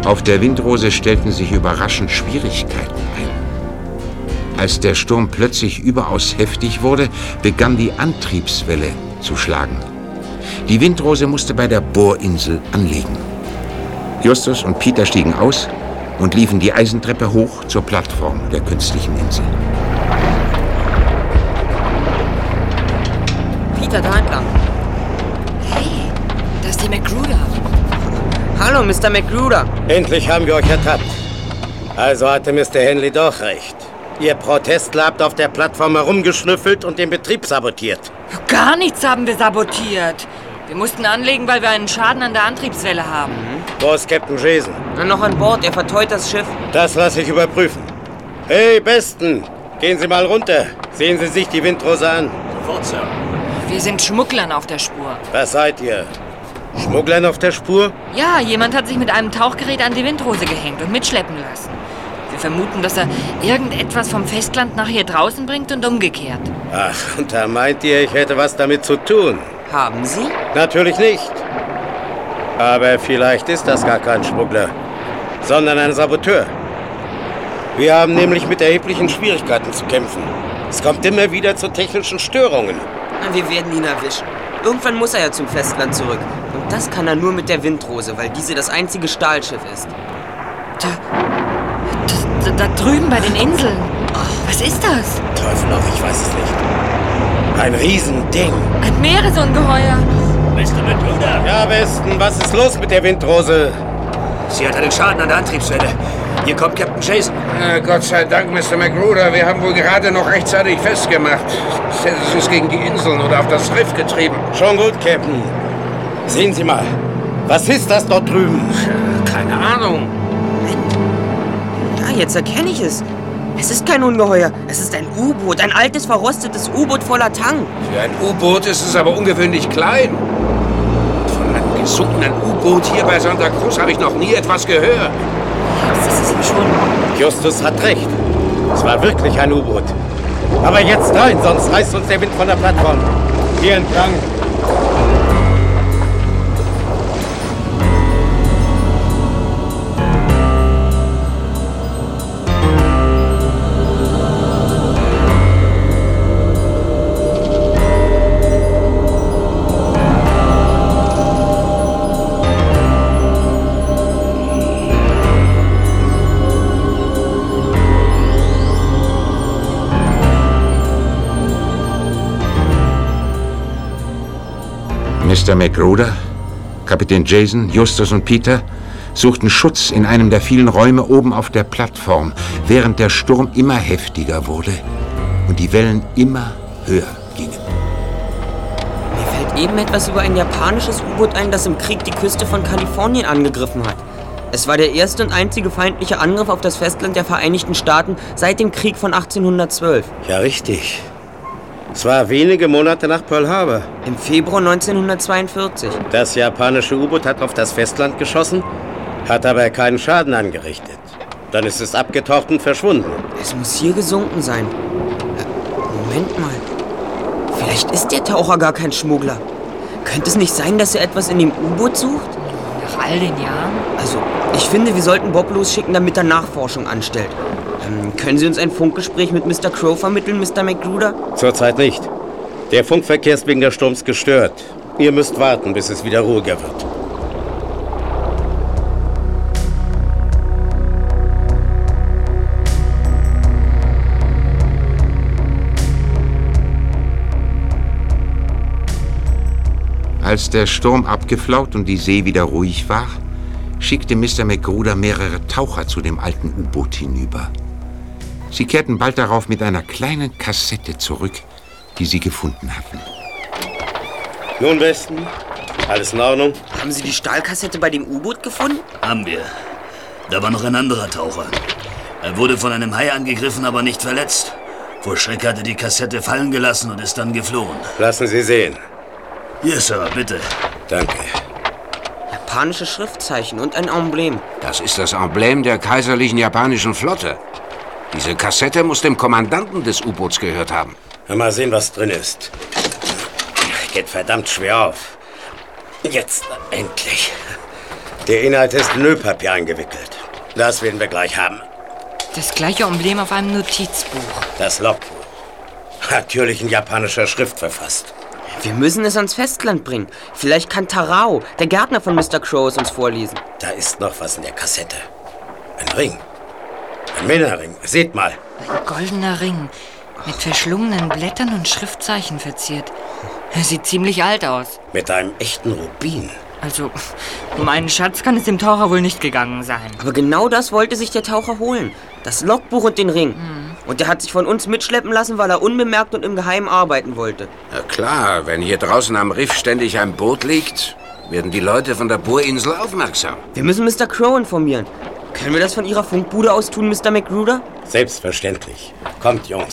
Auf der Windrose stellten sich überraschend Schwierigkeiten ein. Als der Sturm plötzlich überaus heftig wurde, begann die Antriebswelle zu schlagen. Die Windrose musste bei der Bohrinsel anlegen. Justus und Peter stiegen aus und liefen die Eisentreppe hoch zur Plattform der künstlichen Insel. Peter, da entlang. Hey, da ist die Magruder. Hallo, Mr. Magruder. Endlich haben wir euch ertappt. Also hatte Mr. Henley doch recht. Ihr Protestler habt auf der Plattform herumgeschnüffelt und den Betrieb sabotiert. Gar nichts haben wir sabotiert. Wir mussten anlegen, weil wir einen Schaden an der Antriebswelle haben. Wo ist Captain Jason? Noch an Bord, er verteut das Schiff. Das lasse ich überprüfen. Hey, Besten, gehen Sie mal runter. Sehen Sie sich die Windrose an. Sofort, Sir. Wir sind Schmugglern auf der Spur. Was seid ihr? Schmugglern auf der Spur? Ja, jemand hat sich mit einem Tauchgerät an die Windrose gehängt und mitschleppen lassen. Wir vermuten, dass er irgendetwas vom Festland nach hier draußen bringt und umgekehrt. Ach, und da meint ihr, ich hätte was damit zu tun? Haben Sie? Natürlich nicht. Aber vielleicht ist das gar kein Schmuggler, sondern ein Saboteur. Wir haben nämlich mit erheblichen Schwierigkeiten zu kämpfen. Es kommt immer wieder zu technischen Störungen. Wir werden ihn erwischen. Irgendwann muss er ja zum Festland zurück. Und das kann er nur mit der Windrose, weil diese das einzige Stahlschiff ist. Da drüben bei den Inseln. Was ist das? Teufel noch, ich weiß es nicht. Ein Riesending. Ein Meeresungeheuer. Mr. Magruder! Ja, Besten, was ist los mit der Windrose? Sie hat einen Schaden an der Antriebswelle. Hier kommt Captain Jason. Gott sei Dank, Mr. Magruder. Wir haben wohl gerade noch rechtzeitig festgemacht. Es hätte es uns gegen die Inseln oder auf das Riff getrieben. Schon gut, Captain. Sehen Sie mal. Was ist das dort drüben? Keine Ahnung. Ja, jetzt erkenne ich es. Es ist kein Ungeheuer. Es ist ein U-Boot. Ein altes, verrostetes U-Boot voller Tang. Für ein U-Boot ist es aber ungewöhnlich klein. Von einem gesunkenen U-Boot hier bei Santa Cruz habe ich noch nie etwas gehört. Das ist ihm schon. Justus hat recht. Es war wirklich ein U-Boot. Aber jetzt rein, sonst reißt uns der Wind von der Plattform. Hier entlang. Mr. Magruder, Kapitän Jason, Justus und Peter suchten Schutz in einem der vielen Räume oben auf der Plattform, während der Sturm immer heftiger wurde und die Wellen immer höher gingen. Mir fällt eben etwas über ein japanisches U-Boot ein, das im Krieg die Küste von Kalifornien angegriffen hat. Es war der erste und einzige feindliche Angriff auf das Festland der Vereinigten Staaten seit dem Krieg von 1812. Ja, richtig. Es war wenige Monate nach Pearl Harbor. Im Februar 1942. Das japanische U-Boot hat auf das Festland geschossen, hat aber keinen Schaden angerichtet. Dann ist es abgetaucht und verschwunden. Es muss hier gesunken sein. Moment mal. Vielleicht ist der Taucher gar kein Schmuggler. Könnte es nicht sein, dass er etwas in dem U-Boot sucht? Nach all den Jahren? Also, ich finde, wir sollten Bob losschicken, damit er Nachforschung anstellt. Können Sie uns ein Funkgespräch mit Mr. Crow vermitteln, Mr. Magruder? Zurzeit nicht. Der Funkverkehr ist wegen der Sturms gestört. Ihr müsst warten, bis es wieder ruhiger wird. Als der Sturm abgeflaut und die See wieder ruhig war, schickte Mr. Magruder mehrere Taucher zu dem alten U-Boot hinüber. Sie kehrten bald darauf mit einer kleinen Kassette zurück, die sie gefunden hatten. Nun, Besten, alles in Ordnung? Haben Sie die Stahlkassette bei dem U-Boot gefunden? Haben wir. Da war noch ein anderer Taucher. Er wurde von einem Hai angegriffen, aber nicht verletzt. Vor Schreck hatte die Kassette fallen gelassen und ist dann geflohen. Lassen Sie sehen. Hier, Sir, bitte. Danke. Japanische Schriftzeichen und ein Emblem. Das ist das Emblem der kaiserlichen japanischen Flotte. Diese Kassette muss dem Kommandanten des U-Boots gehört haben. Mal sehen, was drin ist. Geht verdammt schwer auf. Jetzt endlich. Der Inhalt ist in Ölpapier eingewickelt. Das werden wir gleich haben. Das gleiche Emblem auf einem Notizbuch. Das Logbuch. Natürlich in japanischer Schrift verfasst. Wir müssen es ans Festland bringen. Vielleicht kann Tarao, der Gärtner von Mr. Crow, es uns vorlesen. Da ist noch was in der Kassette. Ein Ring. Ein Männerring. Seht mal. Ein goldener Ring. Mit verschlungenen Blättern und Schriftzeichen verziert. Er sieht ziemlich alt aus. Mit einem echten Rubin. Also, um einen Schatz kann es dem Taucher wohl nicht gegangen sein. Aber genau das wollte sich der Taucher holen. Das Logbuch und den Ring. Und der hat sich von uns mitschleppen lassen, weil er unbemerkt und im Geheimen arbeiten wollte. Na klar, wenn hier draußen am Riff ständig ein Boot liegt, werden die Leute von der Bohrinsel aufmerksam. Wir müssen Mr. Crow informieren. Können wir das von Ihrer Funkbude aus tun, Mr. McGruder? Selbstverständlich. Kommt, Jungs.